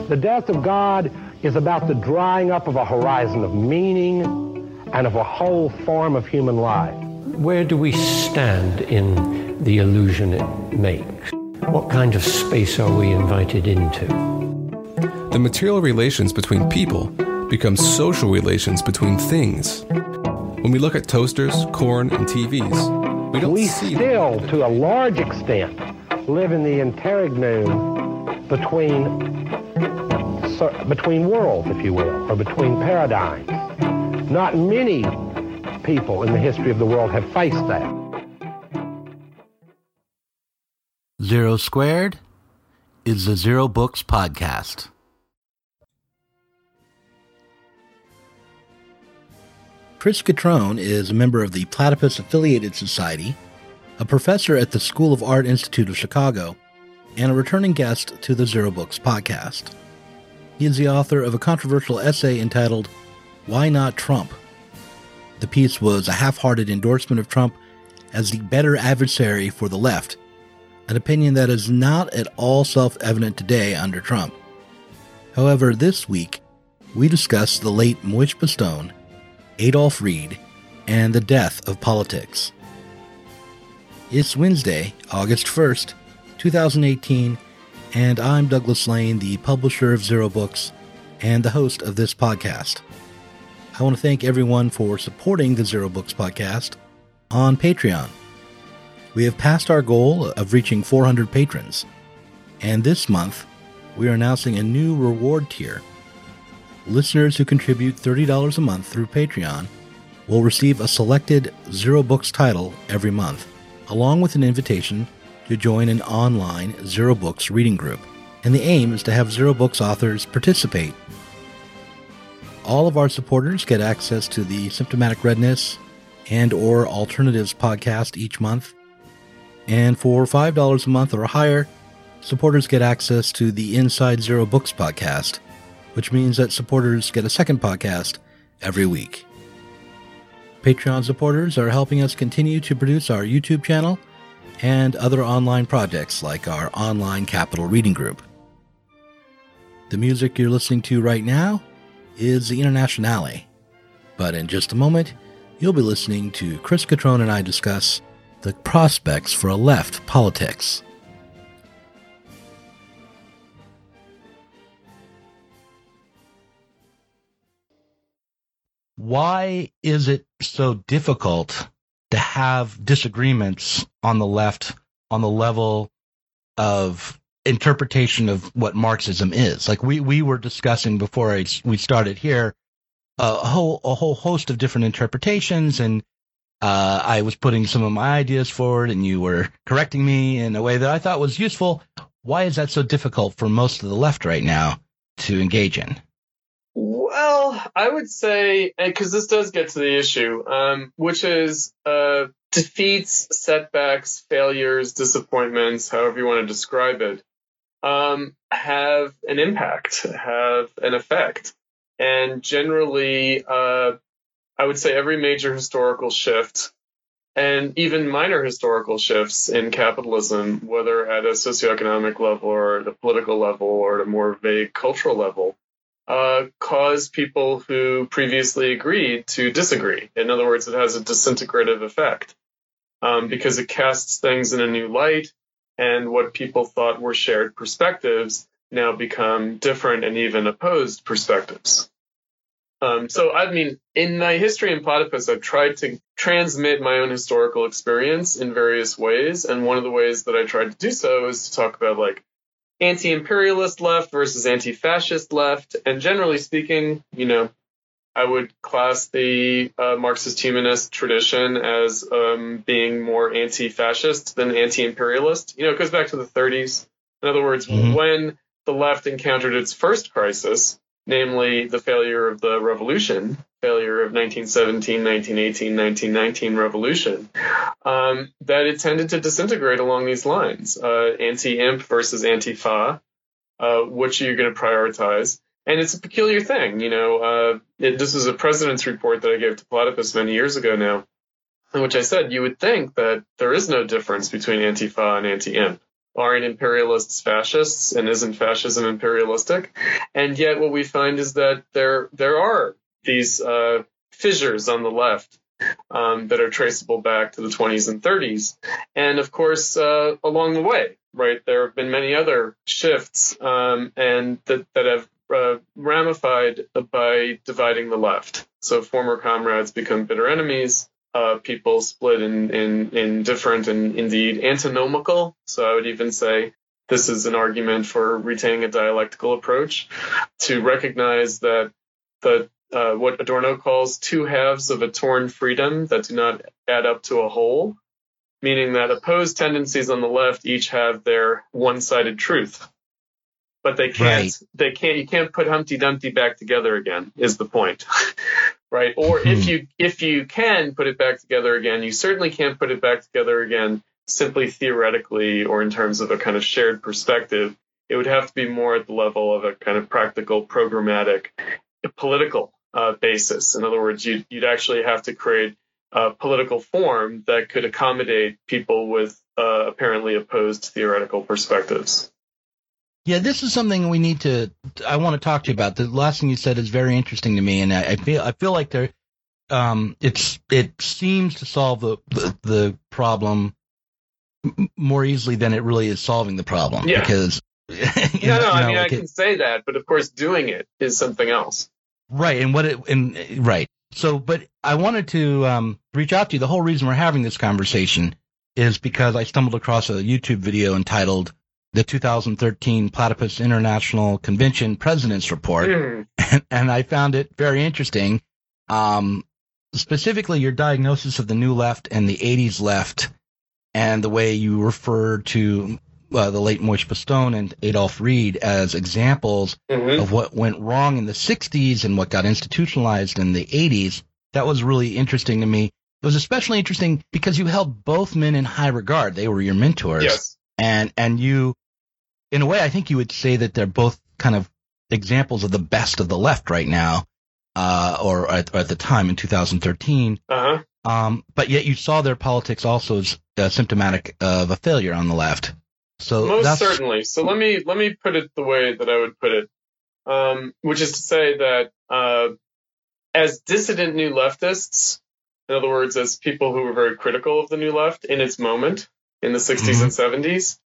The death of God is about the drying up of a horizon of meaning and of a whole form of human life. Where do we stand in the illusion it makes? What kind of space are we invited into? The material relations between people become social relations between things. When we look at toasters, corn, and TVs, we don't see still, to a large extent, live in the interregnum between worlds, if you will, or between paradigms. Not many people in the history of the world have faced that. Zero Squared is the Zero Books Podcast. Chris Cutrone is a member of the Platypus Affiliated Society, a professor at the School of Art Institute of Chicago, and a returning guest to the Zero Books Podcast. He is the author of a controversial essay entitled, Why Not Trump? The piece was a half-hearted endorsement of Trump as the better adversary for the left, an opinion that is not at all self-evident today under Trump. However, this week, we discuss the late Moish Bastone, Adolph Reed, and the death of politics. It's Wednesday, August 1st, 2018, and I'm Douglas Lane, the publisher of Zero Books and the host of this podcast. I want to thank everyone for supporting the Zero Books Podcast on Patreon. We have passed our goal of reaching 400 patrons, and this month, we are announcing a new reward tier. Listeners who contribute $30 a month through Patreon will receive a selected Zero Books title every month, along with an invitation to join an online Zero Books reading group. And the aim is to have Zero Books authors participate. All of our supporters get access to the Symptomatic Redness and or Alternatives podcast each month. And for $5 a month or higher, supporters get access to the Inside Zero Books podcast, which means that supporters get a second podcast every week. Patreon supporters are helping us continue to produce our YouTube channel and other online projects like our online Capital Reading Group. The music you're listening to right now is the Internationale, but in just a moment, you'll be listening to Chris Cutrone and I discuss the prospects for a left politics. Why is it so difficult to have disagreements on the left on the level of interpretation of what Marxism is? Like we were discussing before we started here, a whole host of different interpretations, and I was putting some of my ideas forward, and you were correcting me in a way that I thought was useful. Why is that so difficult for most of the left right now to engage in? Well, I would say, because this does get to the issue, which is defeats, setbacks, failures, disappointments, however you want to describe it, have an impact, have an effect. And generally, I would say every major historical shift, and even minor historical shifts in capitalism, whether at a socioeconomic level or at a political level or at a more vague cultural level, cause people who previously agreed to disagree. In other words, it has a disintegrative effect because it casts things in a new light, and what people thought were shared perspectives now become different and even opposed perspectives. So, I mean, in my history in Platypus, I've tried to transmit my own historical experience in various ways. And one of the ways that I tried to do so is to talk about, like, anti-imperialist left versus anti-fascist left. And generally speaking, you know, I would class the Marxist humanist tradition as being more anti-fascist than anti-imperialist. You know, it goes back to the 1930s. In other words, when the left encountered its first crisis, namely the failure of the revolution, failure of 1917, 1918, 1919 revolution, that it tended to disintegrate along these lines. Anti-imp versus anti-fa, which are you going to prioritize? And it's a peculiar thing, you know. This is a president's report that I gave to Platypus many years ago now, in which I said you would think that there is no difference between anti-fa and anti-imp. aren't imperialists fascists, and isn't fascism imperialistic? And yet what we find is that there are these fissures on the left that are traceable back to the 20s and 30s. And of course, along the way, right, there have been many other shifts and that have ramified by dividing the left. So former comrades become bitter enemies. People split in different and indeed antinomical. So I would even say this is an argument for retaining a dialectical approach to recognize that what Adorno calls two halves of a torn freedom that do not add up to a whole, meaning that opposed tendencies on the left each have their one-sided truth. But you can't put Humpty Dumpty back together again, is the point. Right? Or if you can put it back together again, you certainly can't put it back together again simply theoretically or in terms of a kind of shared perspective. It would have to be more at the level of a kind of practical, programmatic, political basis. In other words, you'd actually have to create a political form that could accommodate people with apparently opposed theoretical perspectives. Yeah, this is something I want to talk to you about. The last thing you said is very interesting to me, and I feel like it seems to solve the problem more easily than it really is solving the problem. Yeah. Because I can say that, but of course doing it is something else. Right, right. So, but I wanted to reach out to you. The whole reason we're having this conversation is because I stumbled across a YouTube video entitled "The 2013 Platypus International Convention President's Report," and I found it very interesting. Specifically, your diagnosis of the New Left and the 80s left, and the way you refer to the late Moishe Postone and Adolph Reed as examples of what went wrong in the 60s and what got institutionalized in the 80s. That was really interesting to me. It was especially interesting because you held both men in high regard. They were your mentors. Yes. And you, in a way, I think you would say that they're both kind of examples of the best of the left right now, or at the time in 2013. But yet you saw their politics also as symptomatic of a failure on the left. So most certainly. So let me put it the way that I would put it, which is to say that as dissident New Leftists, in other words, as people who were very critical of the New Left in its moment in the 60s and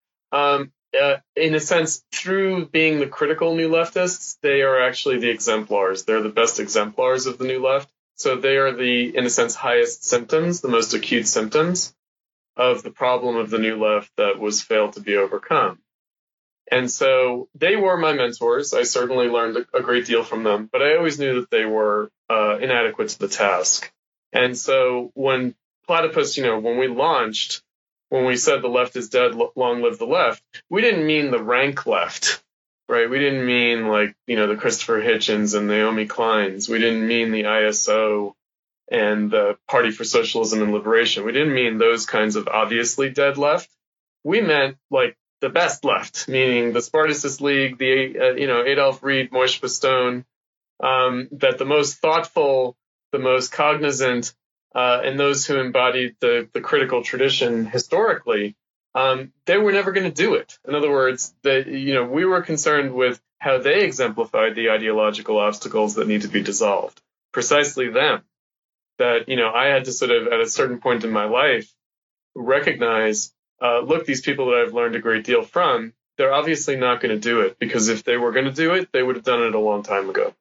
70s, in a sense, through being the critical New Leftists, they are actually the exemplars. They're the best exemplars of the New Left. So they are the, in a sense, highest symptoms, the most acute symptoms of the problem of the New Left that was failed to be overcome. And so they were my mentors. I certainly learned a great deal from them, but I always knew that they were inadequate to the task. And so when Platypus, when we launched, when we said the left is dead, long live the left, we didn't mean the rank left, right? We didn't mean the Christopher Hitchens and Naomi Kleins. We didn't mean the ISO and the Party for Socialism and Liberation. We didn't mean those kinds of obviously dead left. We meant the best left, meaning the Spartacist League, the Adolph Reed, Moishe Postone, that the most thoughtful, the most cognizant, and those who embodied the critical tradition historically, they were never going to do it. In other words, we were concerned with how they exemplified the ideological obstacles that need to be dissolved. Precisely them. That, I had to sort of, at a certain point in my life, recognize, look, these people that I've learned a great deal from, they're obviously not going to do it, because if they were going to do it, they would have done it a long time ago.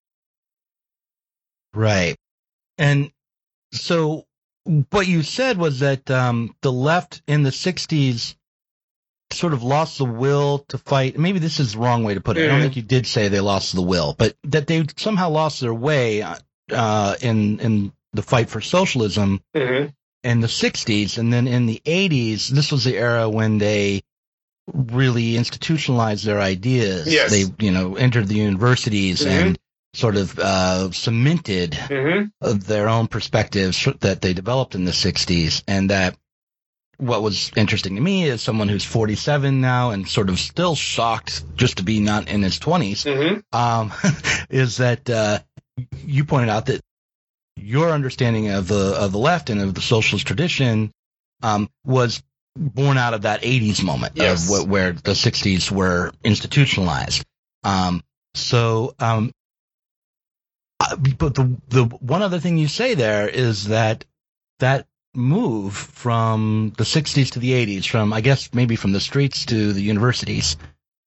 Right. And so what you said was that the left in the 60s sort of lost the will to fight. Maybe this is the wrong way to put it. I don't think you did say they lost the will, but that they somehow lost their way in the fight for socialism in the 60s. And then in the 80s, this was the era when they really institutionalized their ideas. Yes. They, entered the universities and sort of cemented their own perspectives that they developed in the 60s. And that what was interesting to me as someone who's 47 now and sort of still shocked just to be not in his 20s, is that you pointed out that your understanding of the left and of the socialist tradition was born out of that 80s moment Yes. of where the 60s were institutionalized. But the one other thing you say there is that move from the 60s to the 80s, from I guess maybe from the streets to the universities,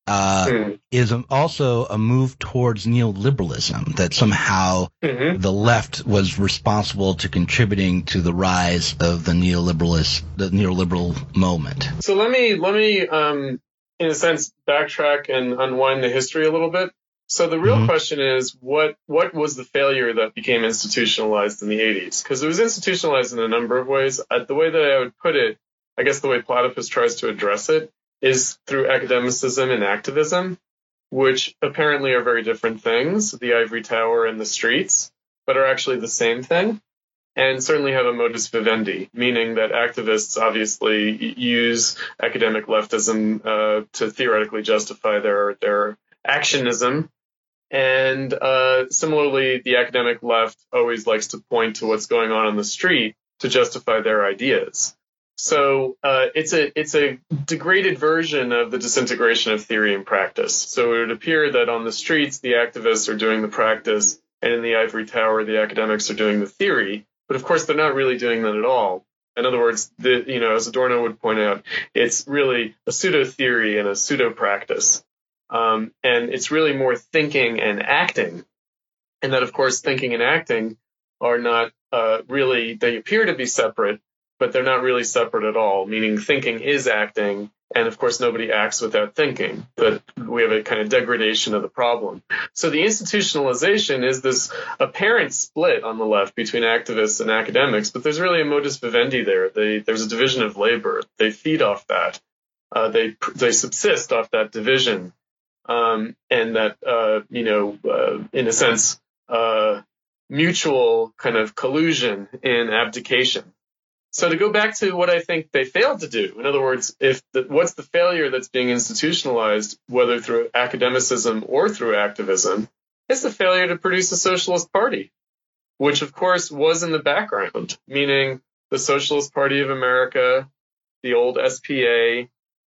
is also a move towards neoliberalism, that somehow the left was responsible to contributing to the rise of the neoliberal moment. So let me in a sense backtrack and unwind the history a little bit. So the real question is, what was the failure that became institutionalized in the 80s? Because it was institutionalized in a number of ways. The way that I would put it, I guess the way Platypus tries to address it, is through academicism and activism, which apparently are very different things, the ivory tower and the streets, but are actually the same thing, and certainly have a modus vivendi, meaning that activists obviously use academic leftism to theoretically justify their actionism. And similarly, the academic left always likes to point to what's going on the street to justify their ideas. So it's a degraded version of the disintegration of theory and practice. So it would appear that on the streets, the activists are doing the practice, and in the ivory tower, the academics are doing the theory. But of course, they're not really doing that at all. In other words, as Adorno would point out, it's really a pseudo-theory and a pseudo-practice. And it's really more thinking and acting. And that, of course, thinking and acting are not really, they appear to be separate, but they're not really separate at all, meaning thinking is acting. And of course, nobody acts without thinking, but we have a kind of degradation of the problem. So the institutionalization is this apparent split on the left between activists and academics, but there's really a modus vivendi there. There's a division of labor. They feed off that. They subsist off that division. And that, in a sense, mutual kind of collusion in abdication. So to go back to what I think they failed to do, in other words, what's the failure that's being institutionalized, whether through academicism or through activism, is the failure to produce a socialist party, which of course was in the background, meaning the Socialist Party of America, the old SPA,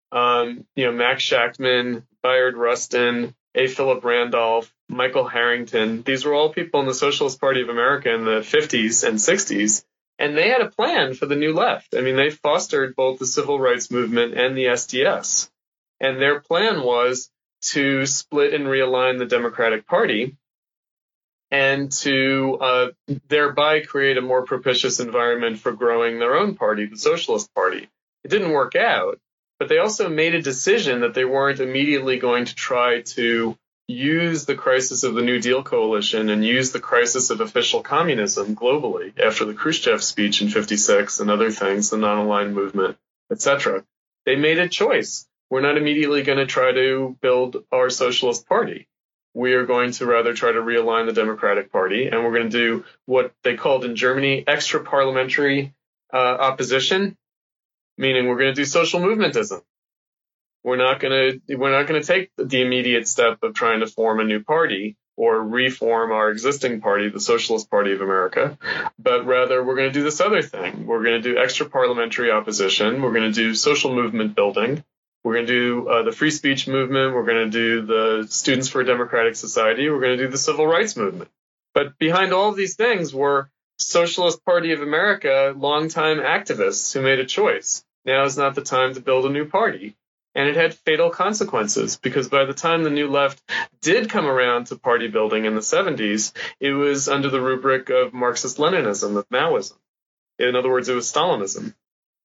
Max Shachtman, Bayard Rustin, A. Philip Randolph, Michael Harrington. These were all people in the Socialist Party of America in the 50s and 60s. And they had a plan for the new left. I mean, they fostered both the civil rights movement and the SDS. And their plan was to split and realign the Democratic Party and to thereby create a more propitious environment for growing their own party, the Socialist Party. It didn't work out, but they also made a decision that they weren't immediately going to try to use the crisis of the New Deal coalition and use the crisis of official communism globally after the Khrushchev speech in 56 and other things, the non-aligned movement, etc. They made a choice. We're not immediately going to try to build our socialist party. We are going to rather try to realign the Democratic Party, and we're going to do what they called in Germany extra-parliamentary opposition, meaning we're going to do social movementism. We're not going to take the immediate step of trying to form a new party or reform our existing party, the Socialist Party of America, but rather we're going to do this other thing. We're going to do extra parliamentary opposition. We're going to do social movement building. We're going to do the free speech movement. We're going to do the Students for a Democratic Society. We're going to do the civil rights movement. But behind all of these things were Socialist Party of America longtime activists who made a choice. Now is not the time to build a new party. And it had fatal consequences because by the time the New Left did come around to party building in the 70s, it was under the rubric of Marxist-Leninism, of Maoism. In other words, it was Stalinism.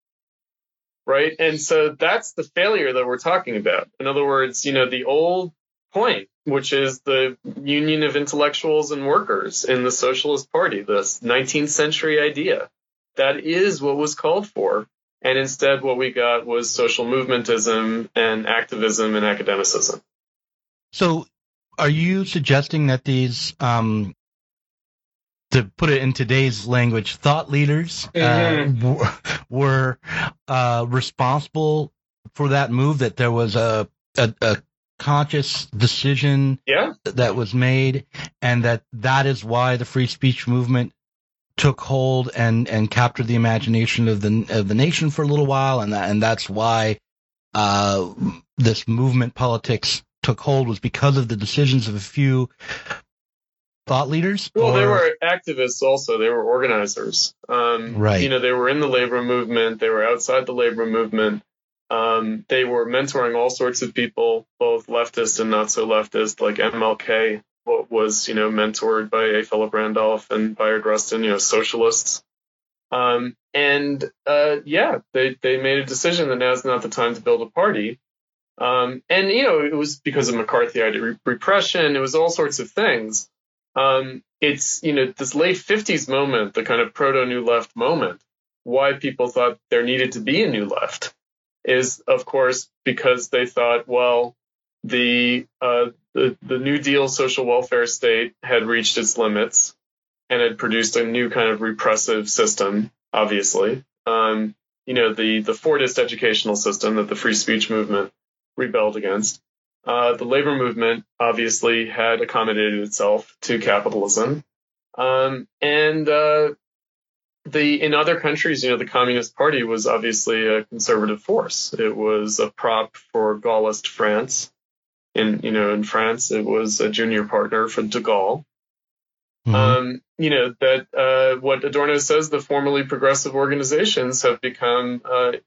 Right? And so that's the failure that we're talking about. In other words, the old point, which is the union of intellectuals and workers in the Socialist Party, the 19th century idea, that is what was called for. And instead, what we got was social movementism and activism and academicism. So are you suggesting that these, to put it in today's language, thought leaders were responsible for that move, that there was a conscious decision that was made, and that is why the free speech movement took hold and captured the imagination of the nation for a little while, and that's why this movement politics took hold, was because of the decisions of a few thought leaders? Well, they were activists also. They were organizers. Right. You know, they were in the labor movement. They were outside the labor movement. They were mentoring all sorts of people, both leftist and not so leftist, like MLK was, you know, mentored by A. Philip Randolph and Bayard Rustin, you know, socialists. They made a decision that now's not the time to build a party. And, you know, it was because of McCarthyite repression. It was all sorts of things. It's, you know, this late 50s moment, the kind of proto-New Left moment, why people thought there needed to be a New Left is, of course, because they thought, well, the New Deal social welfare state had reached its limits and had produced a new kind of repressive system, obviously. You know, the Fordist educational system that the free speech movement rebelled against. The labor movement obviously had accommodated itself to capitalism. In other countries, you know, the Communist Party was obviously a conservative force. It was a prop for Gaullist France. In France, it was a junior partner for de Gaulle. Mm-hmm. What Adorno says, the formerly progressive organizations have become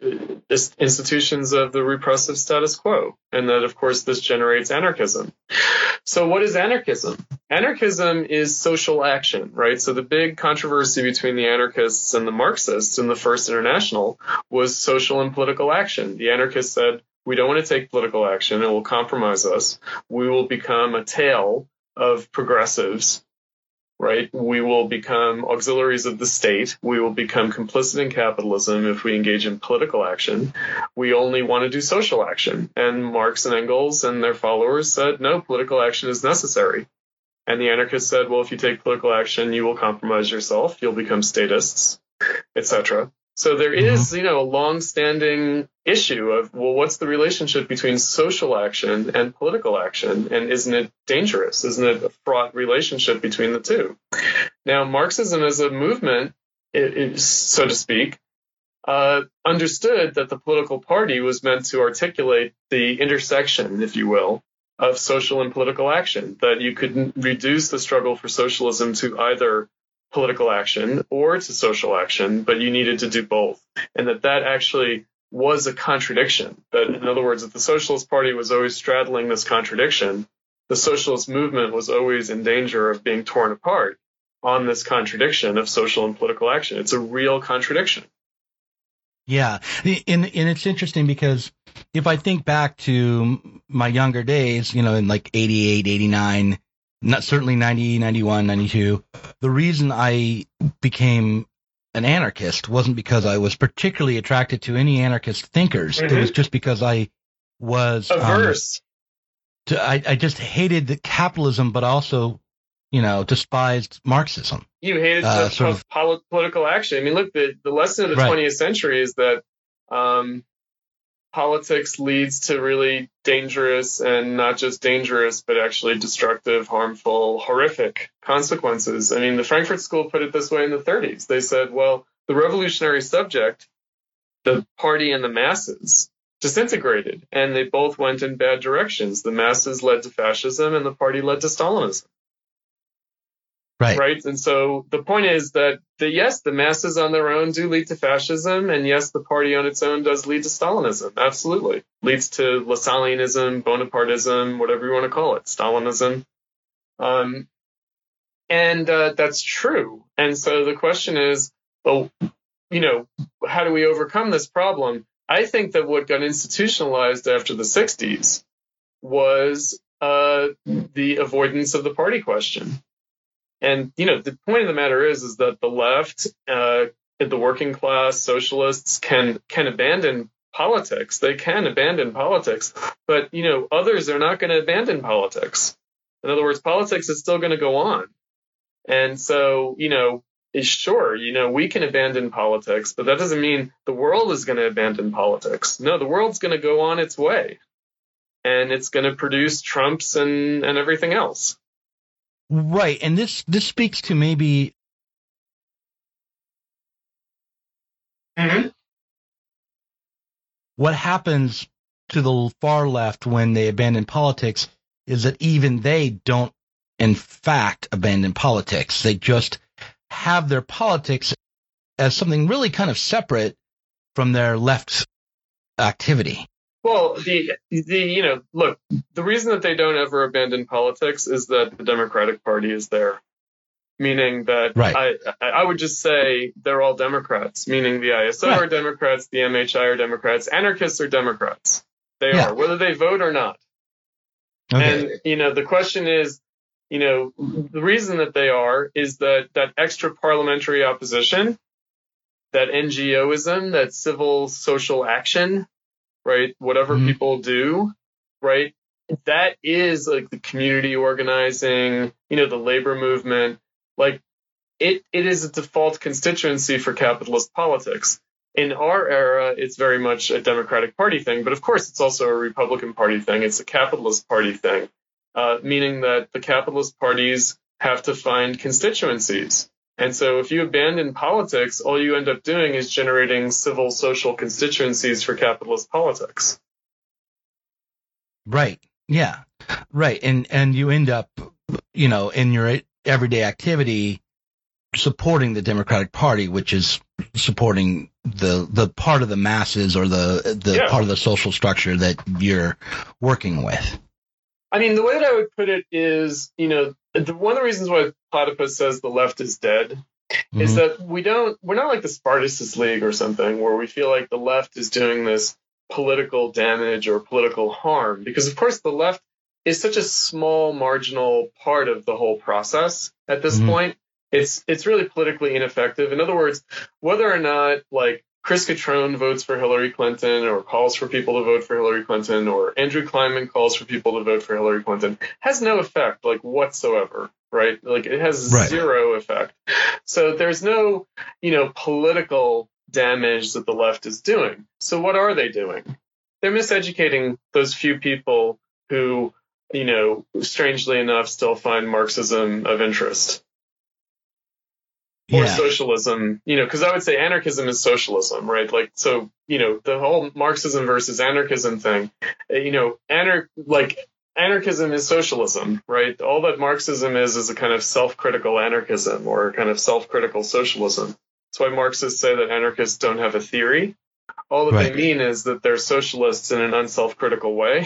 institutions of the repressive status quo, and that, of course, this generates anarchism. So what is anarchism? Anarchism is social action, right? So the big controversy between the anarchists and the Marxists in the First International was social and political action. The anarchists said, we don't want to take political action. It will compromise us. We will become a tail of progressives. Right? We will become auxiliaries of the state. We will become complicit in capitalism if we engage in political action. We only want to do social action. And Marx and Engels and their followers said, no, political action is necessary. And the anarchists said, well, if you take political action, you will compromise yourself. You'll become statists, etc. So there is, you know, a long-standing issue of, well, what's the relationship between social action and political action? And isn't it dangerous? Isn't it a fraught relationship between the two? Now, Marxism as a movement, so to speak, understood that the political party was meant to articulate the intersection, if you will, of social and political action, that you could reduce the struggle for socialism to either political action or to social action, but you needed to do both. And that actually was a contradiction. That, in other words, if the Socialist Party was always straddling this contradiction, the socialist movement was always in danger of being torn apart on this contradiction of social and political action. It's a real contradiction. Yeah. And it's interesting because if I think back to my younger days, you know, in like 88, 89, not certainly 90, 91, 92. The reason I became an anarchist wasn't because I was particularly attracted to any anarchist thinkers. Mm-hmm. It was just because I was averse. I just hated the capitalism, but also, you know, despised Marxism. You hated political action. I mean, look, the lesson of the 20th century is that politics leads to really dangerous, and not just dangerous, but actually destructive, harmful, horrific consequences. I mean, the Frankfurt School put it this way in the 30s. They said, well, the revolutionary subject, the party and the masses, disintegrated, and they both went in bad directions. The masses led to fascism, and the party led to Stalinism. Right. And so the point is that, yes, the masses on their own do lead to fascism, and yes, the party on its own does lead to Stalinism. Absolutely. Leads to Lassalleanism, Bonapartism, whatever you want to call it, Stalinism. That's true. And so the question is, well, you know, how do we overcome this problem? I think that what got institutionalized after the 60s was the avoidance of the party question. And, you know, the point of the matter is that the left, the working class, socialists can abandon politics. They can abandon politics. But, you know, others are not going to abandon politics. In other words, politics is still going to go on. And so, you know, sure, you know, we can abandon politics, but that doesn't mean the world is going to abandon politics. No, the world's going to go on its way. And it's going to produce Trumps and everything else. Right, and this speaks to maybe what happens to the far left when they abandon politics is that even they don't, in fact, abandon politics. They just have their politics as something really kind of separate from their left activity. Well, look, the reason that they don't ever abandon politics is that the Democratic Party is there. Meaning that right. I would just say they're all Democrats, meaning the ISO right. are Democrats, the MHI are Democrats, anarchists are Democrats. They are, whether they vote or not. Okay. And, the question is, the reason that they are is that extra parliamentary opposition, that NGOism, that civil social action, right? Whatever people do, right? That is like the community organizing, the labor movement. Like it is a default constituency for capitalist politics. In our era, it's very much a Democratic Party thing, but of course it's also a Republican Party thing. It's a capitalist party thing, meaning that the capitalist parties have to find constituencies. And so if you abandon politics, all you end up doing is generating civil social constituencies for capitalist politics. Right. Yeah. Right. And you end up, in your everyday activity supporting the Democratic Party, which is supporting the part of the masses or the part of the social structure that you're working with. I mean, the way that I would put it is, one of the reasons why Platypus says the left is dead is that we're not like the Spartacus League or something where we feel like the left is doing this political damage or political harm, because of course the left is such a small marginal part of the whole process at this point. It's really politically ineffective. In other words, whether or not like Chris Cutrone votes for Hillary Clinton or calls for people to vote for Hillary Clinton or Andrew Kleinman calls for people to vote for Hillary Clinton has no effect like whatsoever, right? Like it has zero effect. So there's no, political damage that the left is doing. So what are they doing? They're miseducating those few people who, strangely enough, still find Marxism of interest. Or socialism, because I would say anarchism is socialism, right? Like, so, the whole Marxism versus anarchism thing, anarchism is socialism, right? All that Marxism is a kind of self-critical anarchism or a kind of self-critical socialism. That's why Marxists say that anarchists don't have a theory. All that they mean is that they're socialists in an unself-critical way.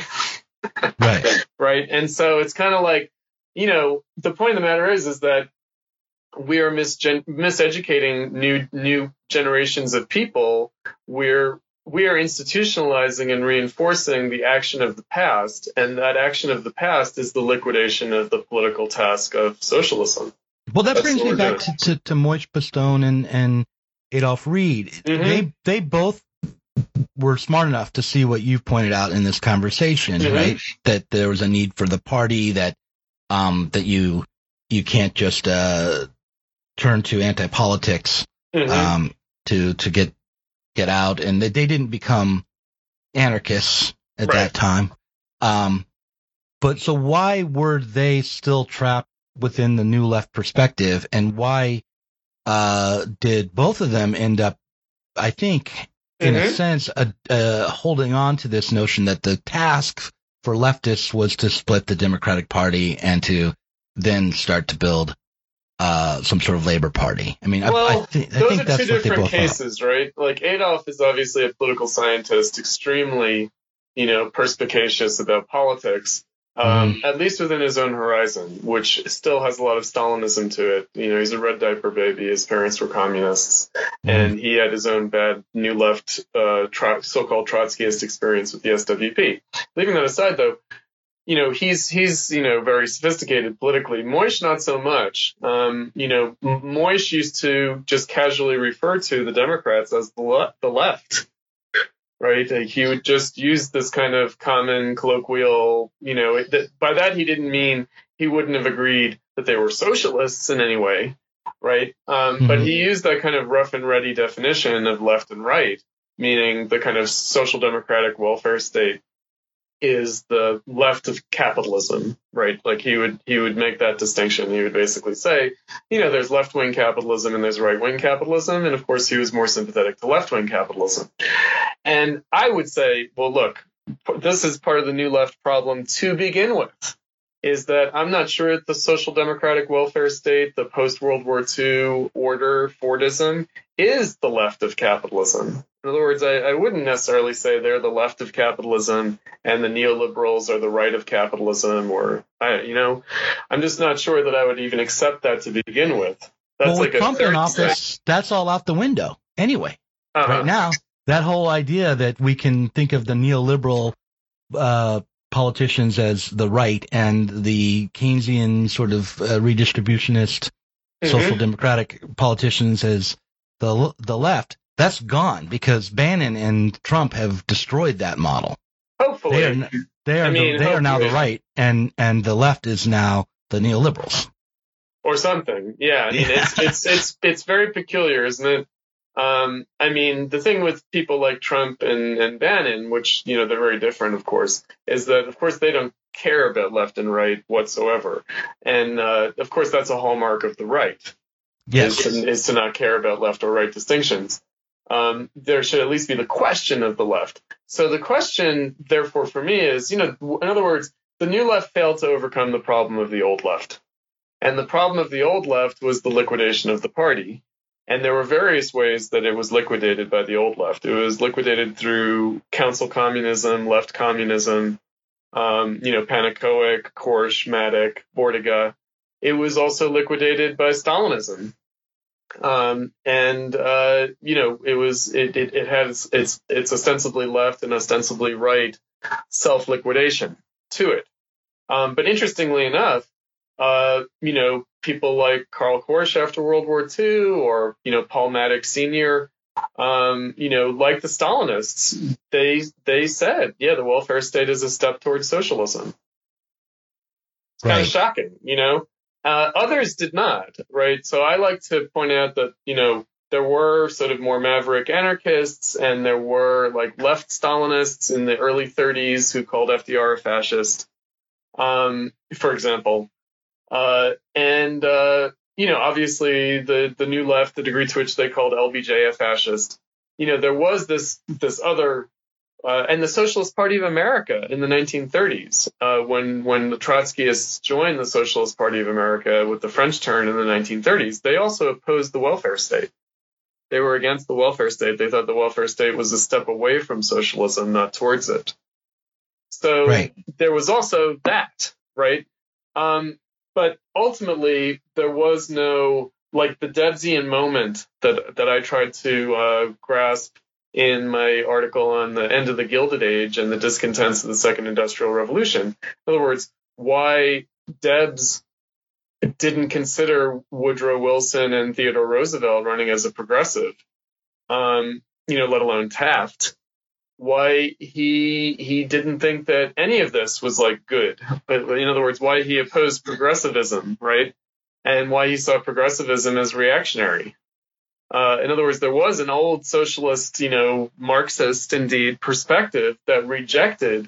Right. And so it's kind of like, the point of the matter is that we are miseducating new generations of people. We are institutionalizing and reinforcing the action of the past, and that action of the past is the liquidation of the political task of socialism. Well, that brings me back to Moishe Postone and Adolph Reed. They both were smart enough to see what you've pointed out in this conversation, right? That there was a need for the party, that you can't just turn to anti-politics to get out, and they didn't become anarchists at that time. But so why were they still trapped within the New Left perspective, and why did both of them end up, I think, in a sense, holding on to this notion that the task for leftists was to split the Democratic Party and to then start to build some sort of labor party? I mean, I think that's two different cases, right? Like Adolf is obviously a political scientist, extremely, perspicacious about politics, at least within his own horizon, which still has a lot of Stalinism to it. He's a red diaper baby. His parents were communists, and he had his own bad New Left, so-called Trotskyist experience with the SWP. Leaving that aside, though, he's very sophisticated politically. Moishe, not so much. Moishe used to just casually refer to the Democrats as the left, right? He would just use this kind of common colloquial, by that he didn't mean he wouldn't have agreed that they were socialists in any way, right? But he used that kind of rough and ready definition of left and right, meaning the kind of social democratic welfare state is the left of capitalism, right? Like he would make that distinction. He would basically say, there's left-wing capitalism and there's right-wing capitalism. And of course, he was more sympathetic to left-wing capitalism. And I would say, well, look, this is part of the new left problem to begin with, is that I'm not sure the social democratic welfare state, the post-World War II order, Fordism, is the left of capitalism. In other words, I wouldn't necessarily say they're the left of capitalism and the neoliberals are the right of capitalism, or, I'm just not sure that I would even accept that to begin with. That's with Trump in office, that's all out the window anyway. Right now, that whole idea that we can think of the neoliberal politicians as the right and the Keynesian sort of redistributionist social democratic politicians as the left, that's gone because Bannon and Trump have destroyed that model. Hopefully. They are now the right, and the left is now the neoliberals. Or something. Yeah. I mean, it's very peculiar, isn't it? The thing with people like Trump and Bannon, which, they're very different, of course, is that, of course, they don't care about left and right whatsoever. And, of course, that's a hallmark of the right. Yes. Is to not care about left or right distinctions. There should at least be the question of the left. So the question, therefore, for me is, in other words, the new left failed to overcome the problem of the old left. And the problem of the old left was the liquidation of the party. And there were various ways that it was liquidated by the old left. It was liquidated through council communism, left communism, Panakowick, Korsch, Maddock, Bordiga. It was also liquidated by Stalinism. It has its ostensibly left and ostensibly right self-liquidation to it. But interestingly enough, people like Karl Korsch after World War II, or, Paul Maddox Sr., like the Stalinists, they said, the welfare state is a step towards socialism. It's kind of shocking, Others did not, right? So I like to point out that, there were sort of more maverick anarchists, and there were like left Stalinists in the early 30s who called FDR a fascist, for example. Obviously the new left, the degree to which they called LBJ a fascist, there was this other, and the Socialist Party of America in the 1930s, when the Trotskyists joined the Socialist Party of America with the French turn in the 1930s, they also opposed the welfare state. They were against the welfare state. They thought the welfare state was a step away from socialism, not towards it. So there was also that, right? But ultimately, there was no, like, the Debsian moment that I tried to grasp in my article on the end of the Gilded Age and the discontents of the Second Industrial Revolution. In other words, why Debs didn't consider Woodrow Wilson and Theodore Roosevelt running as a progressive, let alone Taft. Why he didn't think that any of this was like good, but in other words, why he opposed progressivism, right? And why he saw progressivism as reactionary. In other words, there was an old socialist, Marxist indeed perspective that rejected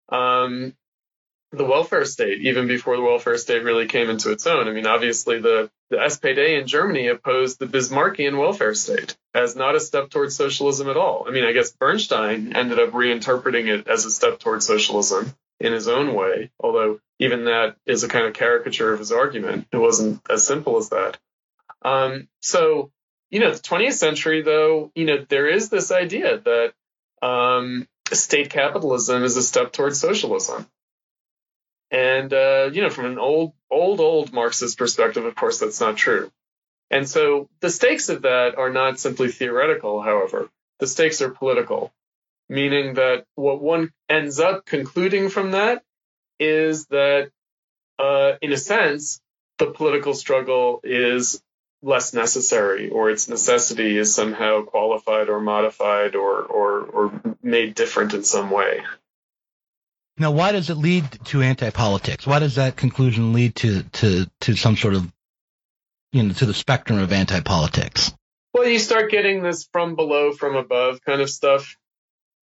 the welfare state even before the welfare state really came into its own. I mean, obviously the SPD in Germany opposed the Bismarckian welfare state as not a step towards socialism at all. I mean, I guess Bernstein ended up reinterpreting it as a step towards socialism in his own way, although even that is a kind of caricature of his argument. It wasn't as simple as that. So, the 20th century, though, there is this idea that state capitalism is a step towards socialism. And, from an old Marxist perspective, of course, that's not true. And so the stakes of that are not simply theoretical, however. The stakes are political, meaning that what one ends up concluding from that is that, in a sense, the political struggle is less necessary, or its necessity is somehow qualified or modified or made different in some way. Now, why does it lead to anti-politics? Why does that conclusion lead to some sort of, to the spectrum of anti-politics? Well, you start getting this from below, from above kind of stuff.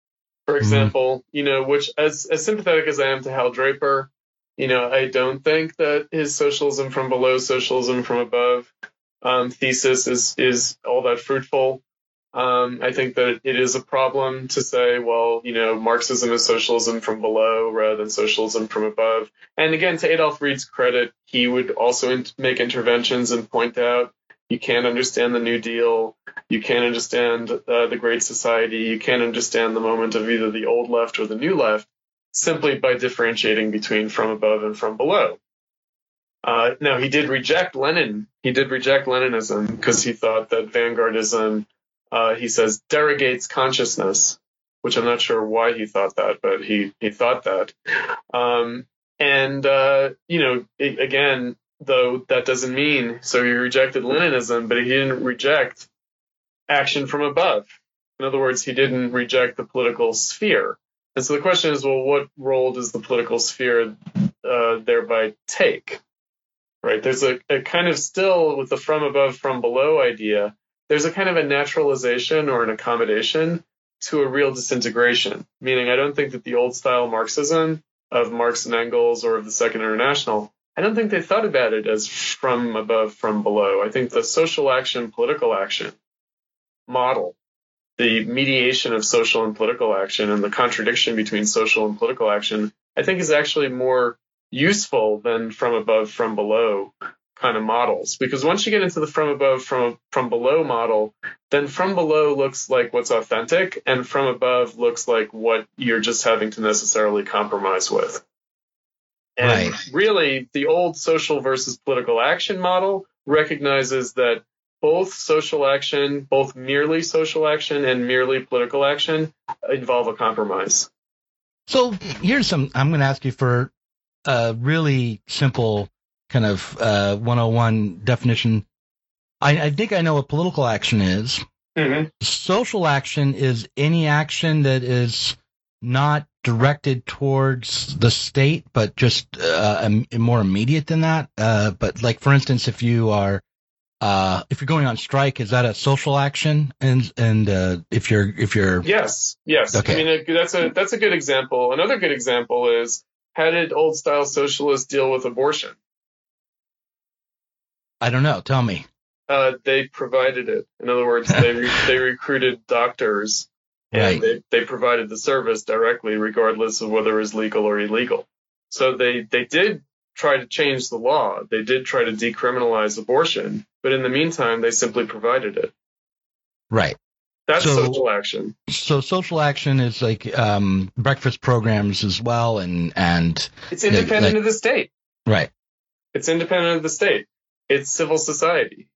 for example, which as sympathetic as I am to Hal Draper, I don't think that his socialism from below, socialism from above thesis is all that fruitful. I think that it is a problem to say, well, Marxism is socialism from below rather than socialism from above. And again, to Adolf Reed's credit, he would also make interventions and point out you can't understand the New Deal, you can't understand the Great Society, you can't understand the moment of either the old left or the new left simply by differentiating between from above and from below. Now, he did reject Lenin. He did reject Leninism because he thought that vanguardism, he says, derogates consciousness, which I'm not sure why he thought that, but he thought that. Again, though, that doesn't mean, so he rejected Leninism, but he didn't reject action from above. In other words, he didn't reject the political sphere. And so the question is, well, what role does the political sphere thereby take? Right? There's a kind of still with the from above, from below idea, there's a kind of a naturalization or an accommodation to a real disintegration. Meaning, I don't think that the old style Marxism of Marx and Engels or of the Second International, I don't think they thought about it as from above, from below. I think the social action, political action model, the mediation of social and political action and the contradiction between social and political action, I think is actually more useful than from above, from below kind of models. Because once you get into the from above, from below model, then from below looks like what's authentic and from above looks like what you're just having to necessarily compromise with. And really, the old social versus political action model recognizes that both social action, both merely social action and merely political action, involve a compromise. So here's I'm going to ask you for a really simple kind of 101 definition. I think I know what political action is. Mm-hmm. Social action is any action that is not directed towards the state, but just more immediate than that. But like, for instance, if you're going on strike, is that a social action? And if you're yes. Okay. I mean, that's a good example. Another good example is, how did old style socialists deal with abortion? I don't know. Tell me. They provided it. In other words, they recruited doctors. And right. they provided the service directly, regardless of whether it was legal or illegal. So they did try to change the law. They did try to decriminalize abortion. But in the meantime, they simply provided it. Right. That's social action. So social action is like breakfast programs as well. And it's independent of the state. Right. It's independent of the state. It's civil society.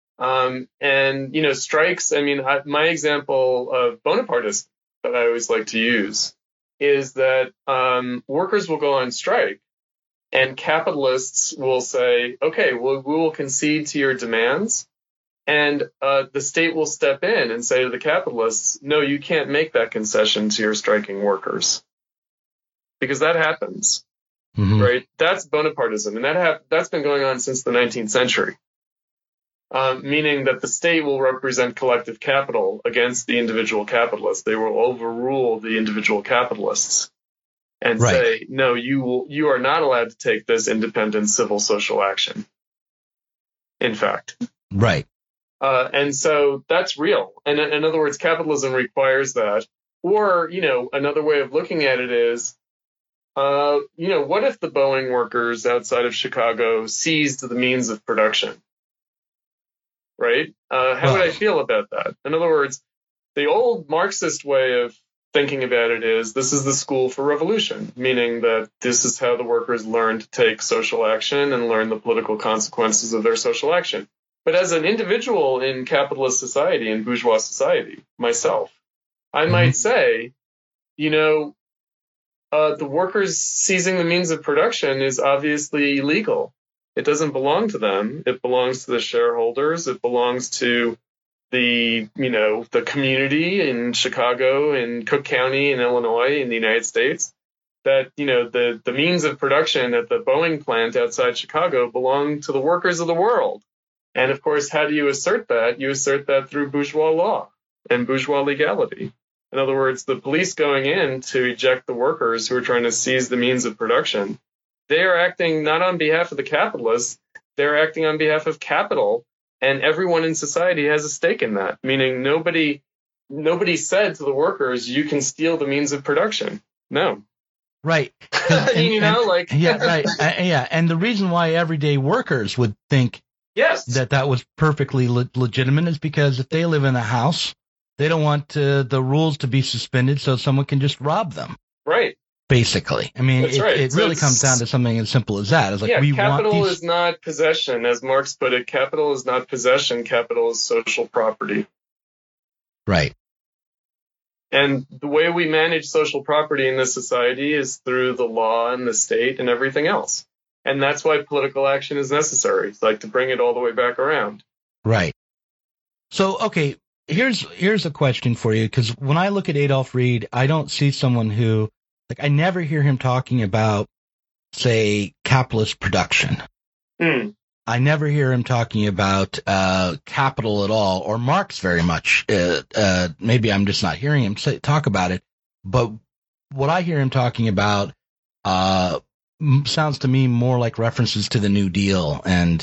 Strikes, I mean, my example of Bonapartism that I always like to use is that workers will go on strike and capitalists will say, okay, well, we will concede to your demands. And the state will step in and say to the capitalists, no, you can't make that concession to your striking workers. Because that happens, mm-hmm. right? That's Bonapartism. And that's been going on since the 19th century. Meaning that the state will represent collective capital against the individual capitalists. They will overrule the individual capitalists and say, no, you are not allowed to take this independent civil social action. In fact. Right. And so that's real. And in other words, capitalism requires that. Or, another way of looking at it is, what if the Boeing workers outside of Chicago seized the means of production? Right? How would I feel about that? In other words, the old Marxist way of thinking about it is this is the school for revolution, meaning that this is how the workers learn to take social action and learn the political consequences of their social action. But as an individual in capitalist society, in bourgeois society, myself, I might say, the workers seizing the means of production is obviously illegal. It doesn't belong to them. It belongs to the shareholders. It belongs to the community in Chicago, in Cook County, in Illinois, in the United States. That, the means of production at the Boeing plant outside Chicago belong to the workers of the world. And of course, how do you assert that? You assert that through bourgeois law and bourgeois legality. In other words, the police going in to eject the workers who are trying to seize the means of production, they are acting not on behalf of the capitalists, they're acting on behalf of capital, and everyone in society has a stake in that, meaning nobody said to the workers, you can steal the means of production. No. Right. Yeah, right. Yeah. And the reason why everyday workers would think that was perfectly legitimate is because if they live in a house, they don't want the rules to be suspended so someone can just rob them. Right. Basically. I mean, it really comes down to something as simple as that. It's like capital is not possession. As Marx put it, capital is not possession. Capital is social property. Right. And the way we manage social property in this society is through the law and the state and everything else. And that's why political action is necessary. It's like to bring it all the way back around. Right. So, okay, here's a question for you, because when I look at Adolf Reed, I don't see someone who, like, I never hear him talking about, say, capitalist production. I never hear him talking about capital at all, or Marx very much. Maybe I'm just not hearing him talk about it. But what I hear him talking about sounds to me more like references to the New Deal and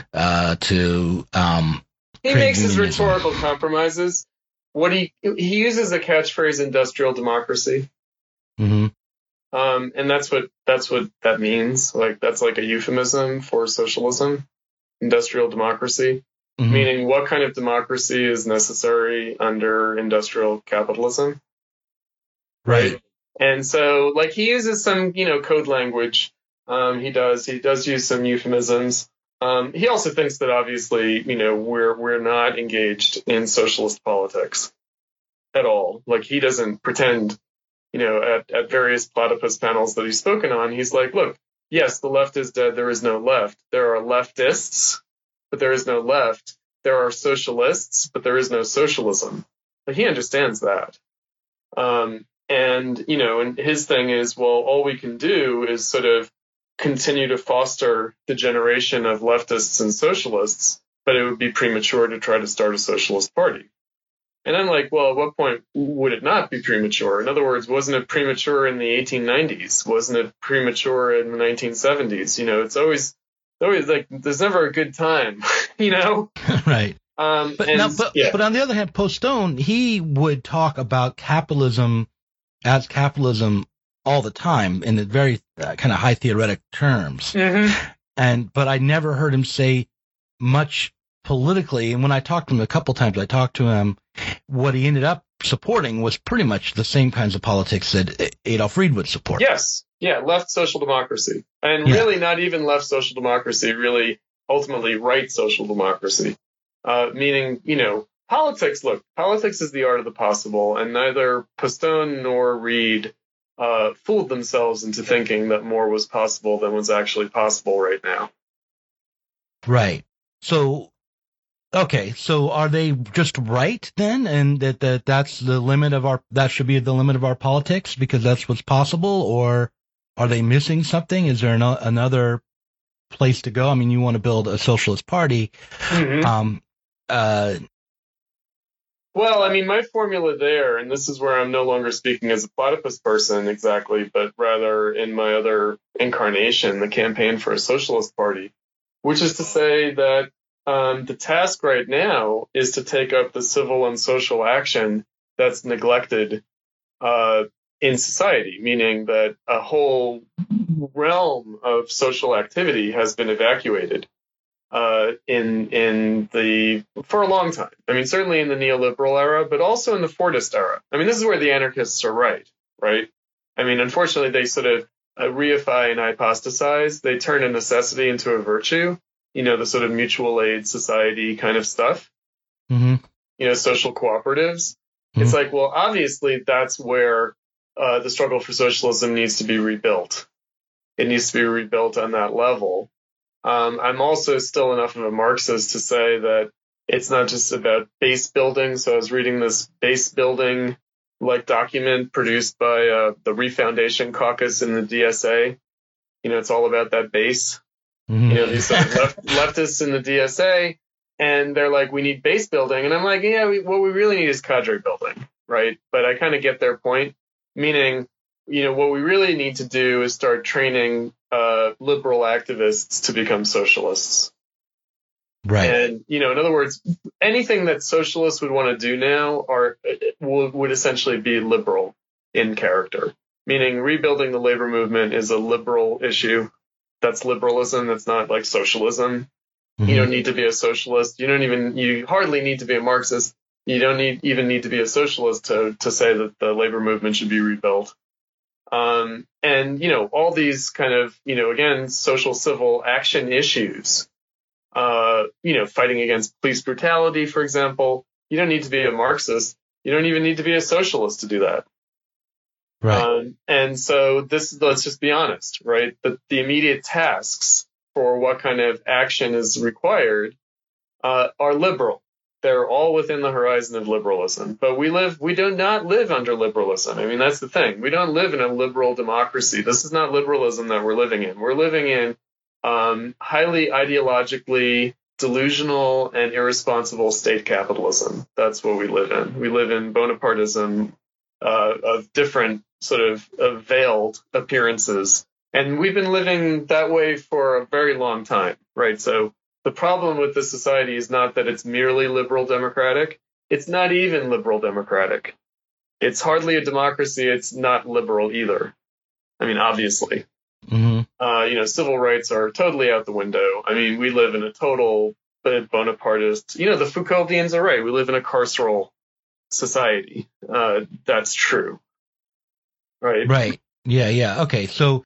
to he makes his rhetorical compromises. What he uses a catchphrase, industrial democracy. Mm-hmm. And that's what that means. Like, that's like a euphemism for socialism. Industrial democracy, meaning what kind of democracy is necessary under industrial capitalism. Right. And so, like, he uses some, code language. He does use some euphemisms. He also thinks that obviously, we're not engaged in socialist politics at all. Like, he doesn't pretend, at various platypus panels that he's spoken on, he's like, look, yes, the left is dead. There is no left. There are leftists, but there is no left. There are socialists, but there is no socialism. But he understands that. And his thing is, well, all we can do is sort of continue to foster the generation of leftists and socialists, but it would be premature to try to start a socialist party. And I'm like, well, at what point would it not be premature? In other words, wasn't it premature in the 1890s? Wasn't it premature in the 1970s? It's always like, there's never a good time, Right. But on the other hand, Postone, he would talk about capitalism as capitalism all the time in the very kind of high theoretic terms. But I never heard him say much politically. And when I talked to him a couple times, what he ended up supporting was pretty much the same kinds of politics that Adolf Reed would support. Yes. Yeah. Left social democracy. And really not even left social democracy, really ultimately right social democracy. Meaning, politics is the art of the possible, and neither Postone nor Reed fooled themselves into thinking that more was possible than was actually possible right now. Right. So, okay. So are they just right then? And that's the limit of that should be the limit of our politics because that's what's possible? Or are they missing something? Is there another place to go? I mean, you want to build a socialist party. Well, I mean, my formula there, and this is where I'm no longer speaking as a platypus person exactly, but rather in my other incarnation, the Campaign for a Socialist Party, which is to say that the task right now is to take up the civil and social action that's neglected in society, meaning that a whole realm of social activity has been evacuated. For a long time. I mean, certainly in the neoliberal era, but also in the Fordist era. I mean, this is where the anarchists are right? I mean, unfortunately, they sort of reify and hypostasize. They turn a necessity into a virtue, the sort of mutual aid society kind of stuff, social cooperatives. It's like, well, obviously, that's where the struggle for socialism needs to be rebuilt. It needs to be rebuilt on that level. I'm also still enough of a Marxist to say that it's not just about base building. So I was reading this base building document produced by the Refoundation Caucus in the DSA. It's all about that base. These sort of leftists in the DSA, and they're like, we need base building. And I'm like, yeah, what we really need is cadre building. right? But I kind of get their point, meaning, what we really need to do is start training liberal activists to become socialists. Right. And, in other words, anything that socialists would want to do now would essentially be liberal in character, meaning rebuilding the labor movement is a liberal issue. That's liberalism. That's not like socialism. Mm-hmm. You don't need to be a socialist. You hardly need to be a Marxist. You don't even need to be a socialist to say that the labor movement should be rebuilt. And, all these kind of, again, social civil action issues, fighting against police brutality, for example, you don't need to be a Marxist. You don't even need to be a socialist to do that. Right. And so let's just be honest, right? The immediate tasks for what kind of action is required are liberal. They're all within the horizon of liberalism. But we do not live under liberalism. I mean, that's the thing. We don't live in a liberal democracy. This is not liberalism that we're living in. We're living in highly ideologically delusional and irresponsible state capitalism. That's what we live in. We live in Bonapartism of different sort of veiled appearances. And we've been living that way for a very long time, right? So the problem with this society is not that it's merely liberal democratic. It's not even liberal democratic. It's hardly a democracy. It's not liberal either. I mean, obviously. Mm-hmm. Civil rights are totally out the window. I mean, we live in a total Bonapartist. The Foucauldians are right. We live in a carceral society. That's true. Right. Right. Yeah. Okay. So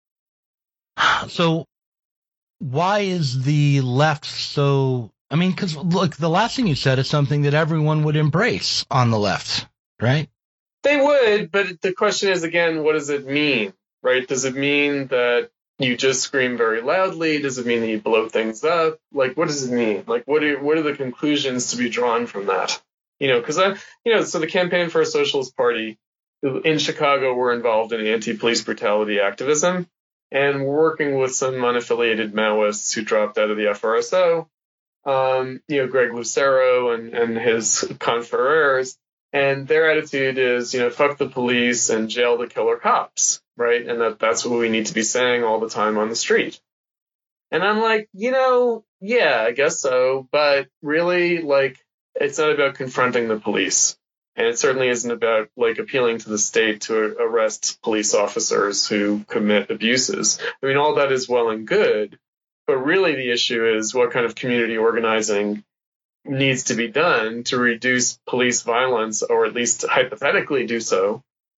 why is the left so? I mean, because look, the last thing you said is something that everyone would embrace on the left, right? They would, but the question is again, what does it mean? Right? Does it mean that you just scream very loudly? Does it mean that you blow things up? Like, what does it mean? Like, what are the conclusions to be drawn from that? Because so the Campaign for a Socialist Party in Chicago, we're involved in anti-police brutality activism, and we're working with some unaffiliated Maoists who dropped out of the FRSO. Greg Lucero and his confreres, and their attitude is, fuck the police and jail the killer cops. Right. And that's what we need to be saying all the time on the street. And I'm like, yeah, I guess so. But really, it's not about confronting the police. And it certainly isn't about appealing to the state to arrest police officers who commit abuses. I mean, all that is well and good. But really, the issue is what kind of community organizing needs to be done to reduce police violence, or at least hypothetically do so.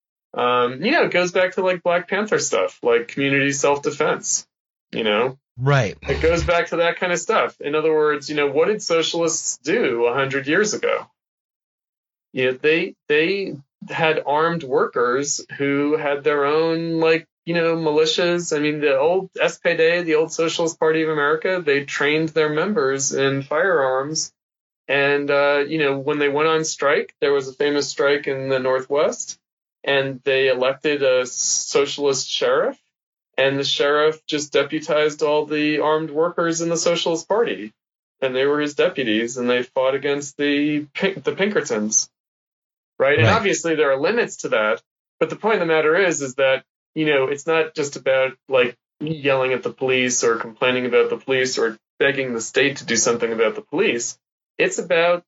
It goes back to Black Panther stuff, like community self-defense, Right. It goes back to that kind of stuff. In other words, what did socialists do 100 years ago? They had armed workers who had their own, militias. I mean, the old SPD, the old Socialist Party of America, they trained their members in firearms. And, when they went on strike, there was a famous strike in the Northwest. And they elected a socialist sheriff, and the sheriff just deputized all the armed workers in the Socialist Party, and they were his deputies, and they fought against the Pinkertons, right? And obviously there are limits to that, but the point of the matter is that it's not just about yelling at the police or complaining about the police or begging the state to do something about the police. It's about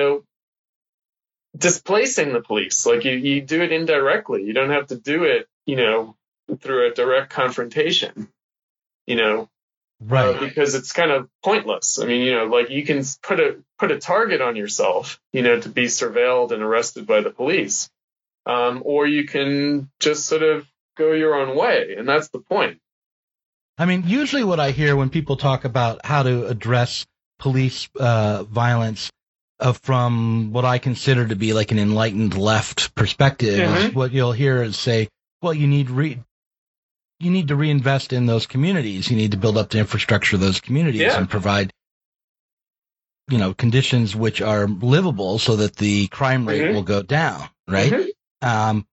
displacing the police. You do it indirectly. You don't have to do it, through a direct confrontation, right? Because it's kind of pointless. I mean, you can put a target on yourself, to be surveilled and arrested by the police, or you can just sort of go your own way, and that's the point. I mean, usually what I hear when people talk about how to address police violence from what I consider to be an enlightened left perspective, is what you'll hear is say, well, you need to reinvest in those communities. You need to build up the infrastructure of those communities and provide, conditions which are livable so that the crime rate will go down, right?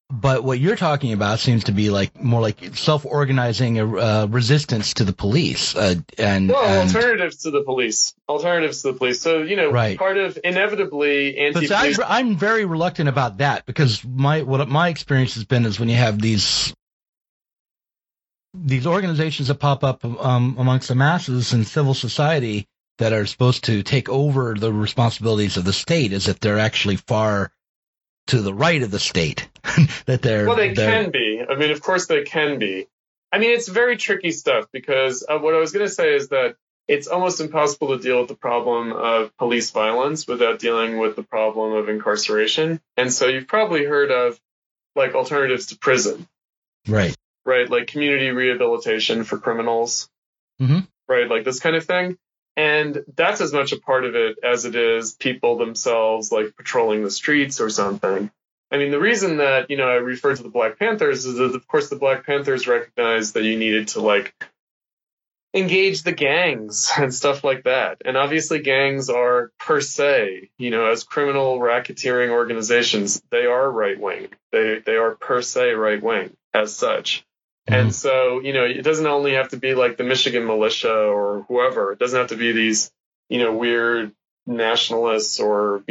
But what you're talking about seems to be like more like self-organizing resistance to the police, alternatives to the police. So right. Part of inevitably anti-police. So I'm very reluctant about that, because what my experience has been is when you have these organizations that pop up amongst the masses in civil society that are supposed to take over the responsibilities of the state, is that they're actually far to the right of the state. That they can be. I mean, of course they can be. I mean, it's very tricky stuff, because what I was going to say is that it's almost impossible to deal with the problem of police violence without dealing with the problem of incarceration. And so you've probably heard of like alternatives to prison. Right. Right. Like community rehabilitation for criminals. Mm-hmm. Right. Like this kind of thing. And that's as much a part of it as it is people themselves, like patrolling the streets or something. I mean, the reason that, I refer to the Black Panthers is that, of course, the Black Panthers recognized that you needed to, like, engage the gangs and stuff like that. And obviously gangs are, per se, as criminal racketeering organizations, they are right-wing. They are per se right-wing as such. Mm-hmm. And so, it doesn't only have to be like the Michigan militia or whoever. It doesn't have to be these, weird nationalists or,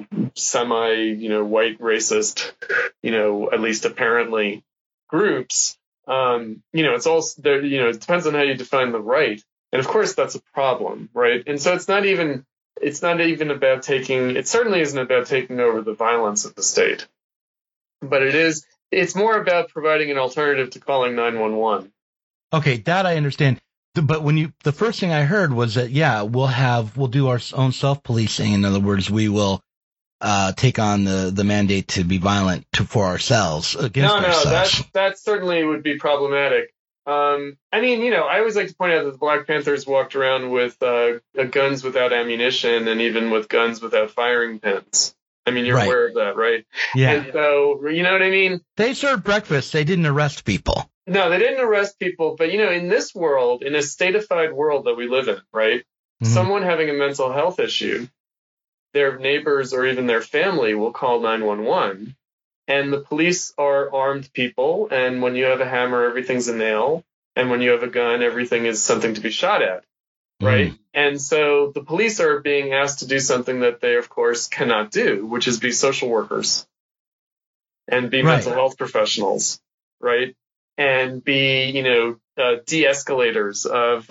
white racist, at least apparently groups. It's also there, it depends on how you define the right. And of course that's a problem, right? And so it certainly isn't about taking over the violence of the state, but it's more about providing an alternative to calling 911. Okay, that I understand. But the first thing I heard was that, we'll do our own self-policing. In other words, we will take on the mandate to be violent for ourselves against ourselves. That certainly would be problematic. I always like to point out that the Black Panthers walked around with guns without ammunition and even with guns without firing pins. I mean, you're right. aware of that, right? Yeah. And so, you know what I mean? They served breakfast. They didn't arrest people. No, they didn't arrest people. But, in this world, in a statified world that we live in, right? Mm-hmm. Someone having a mental health issue, their neighbors or even their family will call 911. And the police are armed people. And when you have a hammer, everything's a nail. And when you have a gun, everything is something to be shot at. Right. Mm. And so the police are being asked to do something that they, of course, cannot do, which is be social workers and be mental health professionals. Right. And be, de-escalators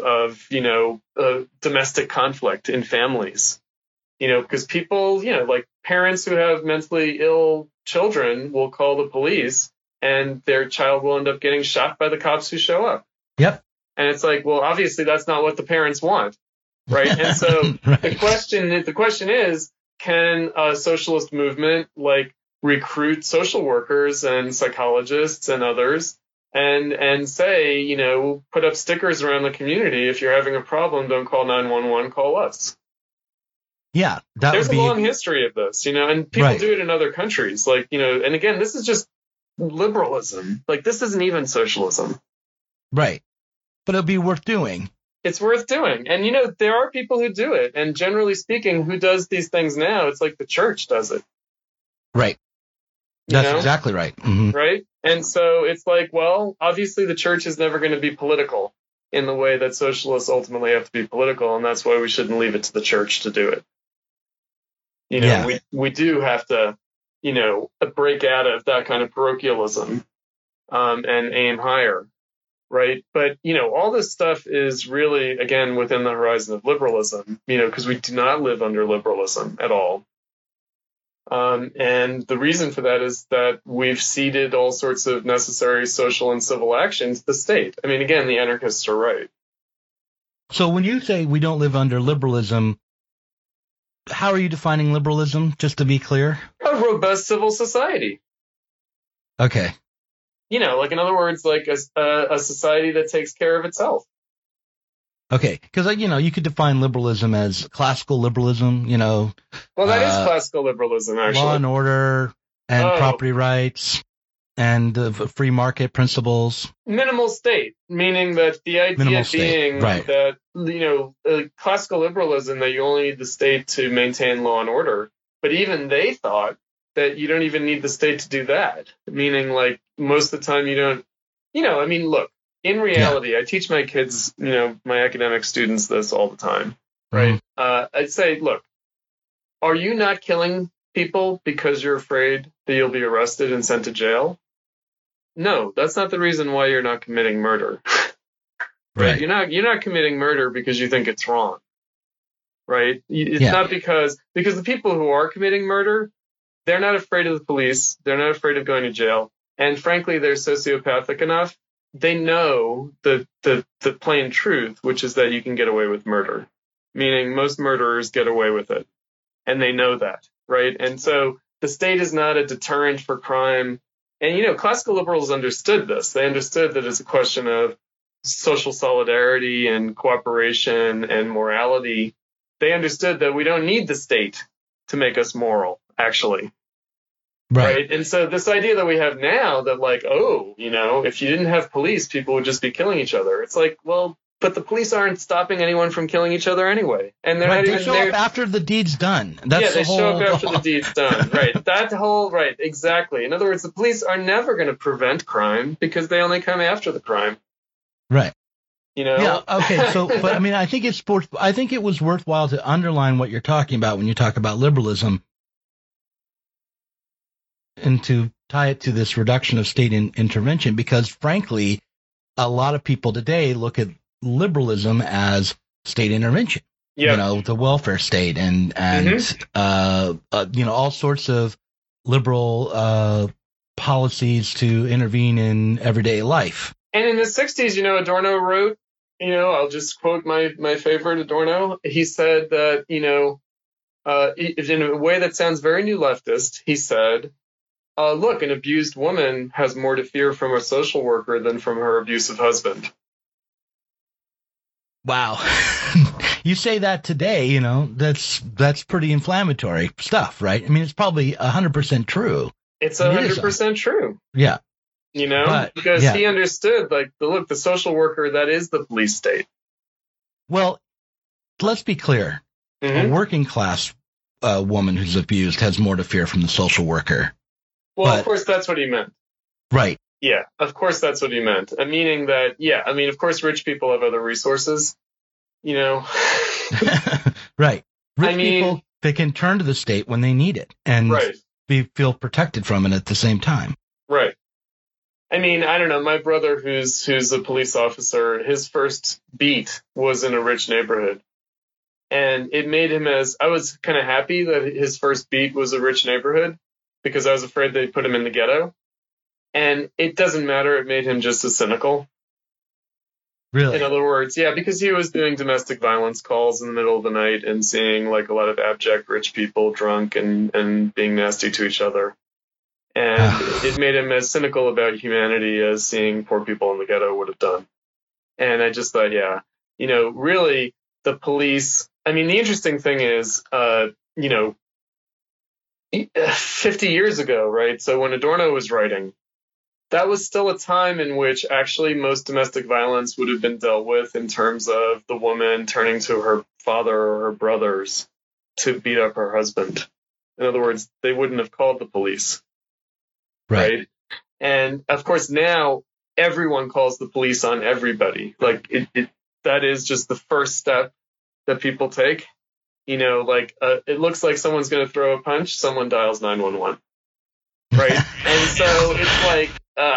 of domestic conflict in families, because people, like parents who have mentally ill children will call the police and their child will end up getting shot by the cops who show up. Yep. And it's like, well, obviously that's not what the parents want, right? And so right. the question is, can a socialist movement like recruit social workers and psychologists and others and say, put up stickers around the community, if you're having a problem, don't call 911, call us. Yeah, there's a long history of this, and people do it in other countries, like, and again, this is just liberalism. Like, this isn't even socialism. Right. But it'll be worth doing. It's worth doing. And, there are people who do it. And generally speaking, who does these things now? It's like the church does it. Right. That's exactly right. Mm-hmm. Right. And so it's like, well, obviously the church is never going to be political in the way that socialists ultimately have to be political. And that's why we shouldn't leave it to the church to do it. We do have to, break out of that kind of parochialism and aim higher. Right. But, all this stuff is really, again, within the horizon of liberalism, because we do not live under liberalism at all. And the reason for that is that we've ceded all sorts of necessary social and civil action to the state. I mean, again, the anarchists are right. So when you say we don't live under liberalism, how are you defining liberalism, just to be clear? A robust civil society. Okay. Like, in other words, like a society that takes care of itself. Okay, because, you could define liberalism as classical liberalism, Well, that is classical liberalism, actually. Law and order and property rights and free market principles. Minimal state, meaning that the idea being that, classical liberalism, that you only need the state to maintain law and order. But even they thought that you don't even need the state to do that. Meaning, like, most of the time you don't, I mean, look, in reality, I teach my kids, my academic students this all the time, right? I'd say, look, are you not killing people because you're afraid that you'll be arrested and sent to jail? No, that's not the reason why you're not committing murder. Right? You're not committing murder because you think it's wrong. Right? It's not because the people who are committing murder, they're not afraid of the police. They're not afraid of going to jail. And frankly, they're sociopathic enough. They know the plain truth, which is that you can get away with murder. Meaning most murderers get away with it. And they know that. Right? And so the state is not a deterrent for crime. And, classical liberals understood this. They understood that it's a question of social solidarity and cooperation and morality. They understood that we don't need the state to make us moral, actually. Right? And so this idea that we have now that, like, if you didn't have police, people would just be killing each other. It's like, well, but the police aren't stopping anyone from killing each other anyway. And they're not even show up after the deed's done. They show up after the deed's done. Right. Right. Exactly. In other words, the police are never going to prevent crime because they only come after the crime. Right. Yeah. Okay. So, but I mean, I think it was worthwhile to underline what you're talking about when you talk about liberalism and to tie it to this reduction of state intervention, because frankly, a lot of people today look at liberalism as state intervention. Yeah. The welfare state and all sorts of liberal policies to intervene in everyday life. And in the 60s, Adorno wrote, I'll just quote my favorite Adorno. He said that, in a way that sounds very new leftist, he said, look, an abused woman has more to fear from a social worker than from her abusive husband. Wow. You say that today, that's pretty inflammatory stuff, right? I mean, it's probably 100% true. It's 100% true. Yeah. Because he understood, like, the social worker, that is the police state. Well, let's be clear. A working class woman who's abused has more to fear from the social worker. Well, of course, that's what he meant. Right. Yeah, of course, that's what he meant. Meaning that, of course, rich people have other resources, Right. Rich people, they can turn to the state when they need it and feel protected from it at the same time. Right. I don't know. My brother, who's a police officer, his first beat was in a rich neighborhood. And it made him I was kind of happy that his first beat was a rich neighborhood because I was afraid they'd put him in the ghetto. And it doesn't matter. It made him just as cynical. Really? In other words, because he was doing domestic violence calls in the middle of the night and seeing, like, a lot of abject rich people drunk and being nasty to each other. And it made him as cynical about humanity as seeing poor people in the ghetto would have done. And I just thought, really, the police. The interesting thing is, 50 years ago, right? So when Adorno was writing, that was still a time in which actually most domestic violence would have been dealt with in terms of the woman turning to her father or her brothers to beat up her husband. In other words, they wouldn't have called the police. Right. And of course, now everyone calls the police on everybody. Like that is just the first step that people take. It looks like someone's going to throw a punch. Someone dials 911. Right. And so it's like,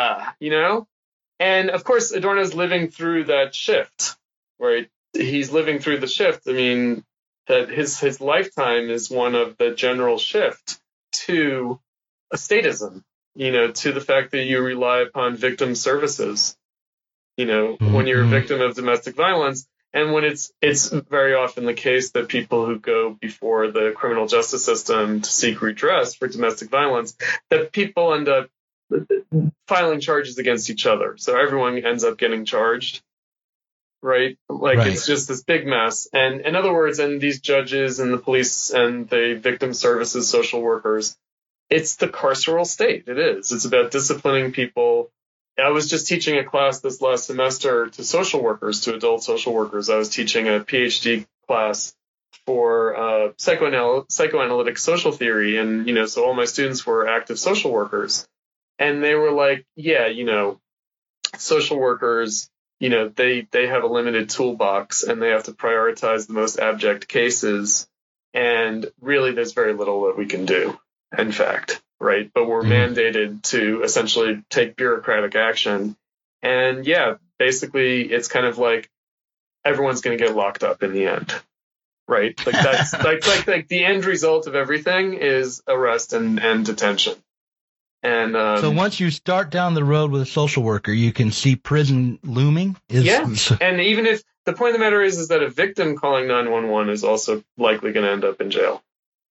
and of course, Adorno's living through that shift, right? He's living through the shift. That his lifetime is one of the general shift to a statism. To the fact that you rely upon victim services, when you're a victim of domestic violence. And when it's very often the case that people who go before the criminal justice system to seek redress for domestic violence, that people end up filing charges against each other. So everyone ends up getting charged, right? It's just this big mess. And in other words, and these judges and the police and the victim services, social workers, it's the carceral state. It is. It's about disciplining people. I was just teaching a class this last semester to social workers, to adult social workers. I was teaching a PhD class for psychoanalytic social theory, and so all my students were active social workers, and they were like, yeah, social workers, they have a limited toolbox, and they have to prioritize the most abject cases, and really there's very little that we can do, in fact, right? But we're mandated to essentially take bureaucratic action, and yeah, basically it's kind of like everyone's going to get locked up in the end. Right, like that's like the end result of everything is arrest and detention. And so once you start down the road with a social worker, you can see prison looming. And even if the point of the matter is that a victim calling 911 is also likely going to end up in jail.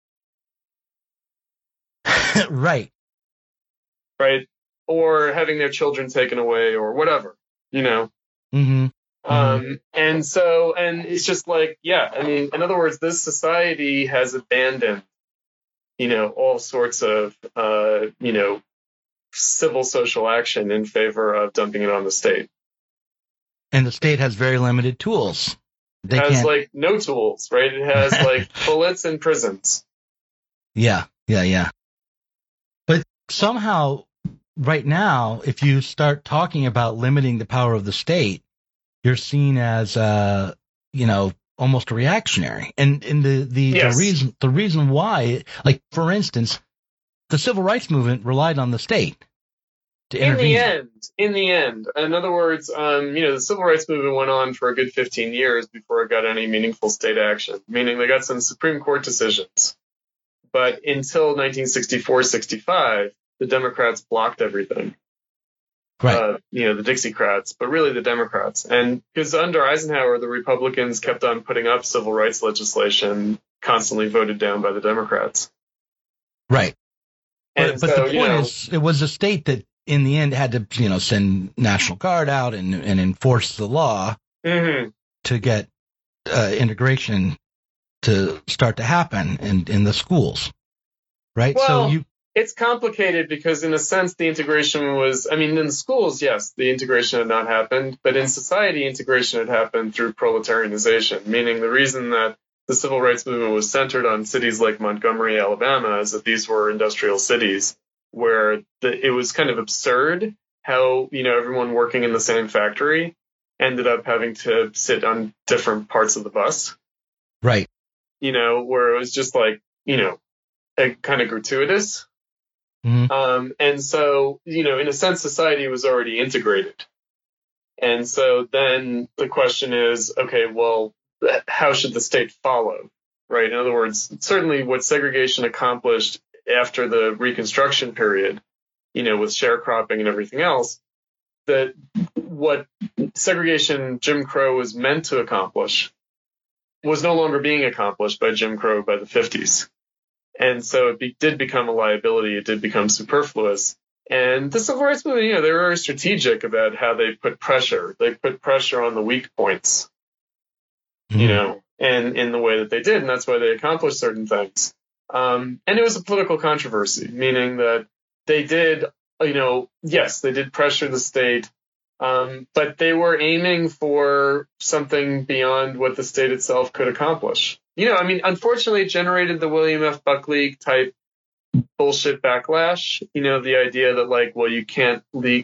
Right, or having their children taken away, or whatever, Mm-hmm. And it's just like, yeah, I mean, in other words, this society has abandoned, all sorts of, civil social action in favor of dumping it on the state. And the state has very limited tools. It has like no tools, right? It has like bullets and prisons. Yeah. But somehow right now, if you start talking about limiting the power of the state, you're seen as, almost a reactionary. And the reason why, like, for instance, the civil rights movement relied on the state to intervene. In the end. In other words, the civil rights movement went on for a good 15 years before it got any meaningful state action, meaning they got some Supreme Court decisions. But until 1964-65, the Democrats blocked everything. Right. The Dixiecrats, but really the Democrats. And because under Eisenhower, the Republicans kept on putting up civil rights legislation, constantly voted down by the Democrats. Right. And but the point is, it was a state that in the end had to, send National Guard out and enforce the law to get integration to start to happen in the schools. Right. Well, it's complicated because, in a sense, the integration was, in the schools, yes, the integration had not happened, but in society, integration had happened through proletarianization, meaning the reason that the civil rights movement was centered on cities like Montgomery, Alabama, is that these were industrial cities where it was kind of absurd how, everyone working in the same factory ended up having to sit on different parts of the bus. Right. Where it was just like, a kind of gratuitous. Mm-hmm. And so, in a sense, society was already integrated. And so then the question is, okay, well, how should the state follow? Right. In other words, certainly what segregation accomplished after the Reconstruction period, with sharecropping and everything else, that what segregation Jim Crow was meant to accomplish was no longer being accomplished by Jim Crow by the 50s. And so it did become a liability. It did become superfluous. And the civil rights movement, they were very strategic about how they put pressure. They put pressure on the weak points, and in the way that they did. And that's why they accomplished certain things. And it was a political controversy, meaning that they did, yes, they did pressure the state, but they were aiming for something beyond what the state itself could accomplish. Unfortunately, it generated the William F. Buckley type bullshit backlash. The idea that, like, well, you can't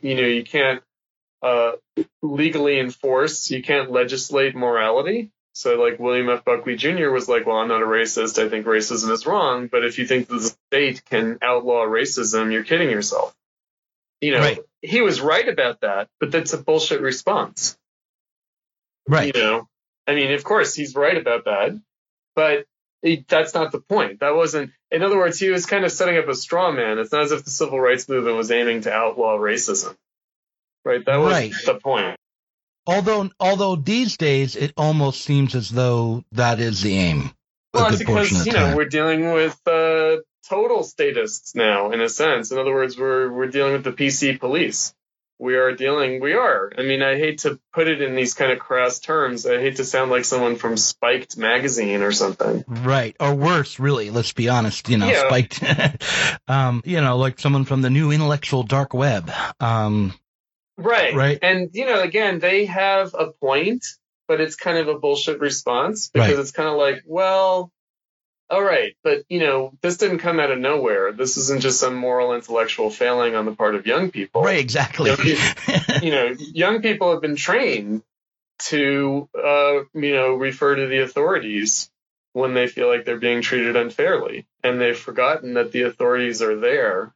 legally enforce, you can't legislate morality. So, like, William F. Buckley Jr. was like, well, I'm not a racist. I think racism is wrong. But if you think that the state can outlaw racism, you're kidding yourself. Right. He was right about that, but that's a bullshit response. Right. Of course, he's right about that. But that's not the point. That wasn't, in other words, he was kind of setting up a straw man. It's not as if the civil rights movement was aiming to outlaw racism. Right? That was the point. Although these days it almost seems as though that is the aim. Well, it's because, we're dealing with total statists now, in a sense. In other words, we're dealing with the PC police. We are. I hate to put it in these kind of crass terms. I hate to sound like someone from Spiked magazine or something. Right. Or worse, really. Let's be honest. Spiked. Like someone from the new intellectual dark web. Right. And, again, they have a point, but it's kind of a bullshit response because it's kind of like, well, all right, but, this didn't come out of nowhere. This isn't just some moral intellectual failing on the part of young people. Right, exactly. Young people have been trained to, refer to the authorities when they feel like they're being treated unfairly. And they've forgotten that the authorities are there,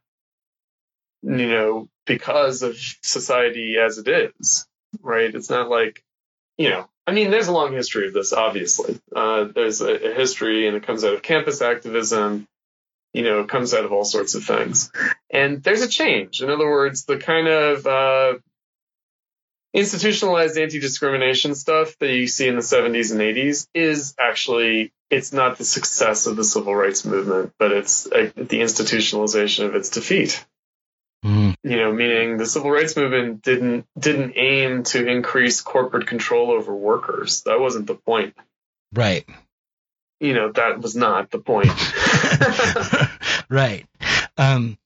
because of society as it is, right? It's not like, there's a long history of this, obviously. There's a history, and it comes out of campus activism. It comes out of all sorts of things. And there's a change. In other words, the kind of institutionalized anti-discrimination stuff that you see in the 70s and 80s is actually, it's not the success of the civil rights movement, but it's the institutionalization of its defeat. Meaning the civil rights movement didn't aim to increase corporate control over workers. That wasn't the point. Right. That was not the point. Right.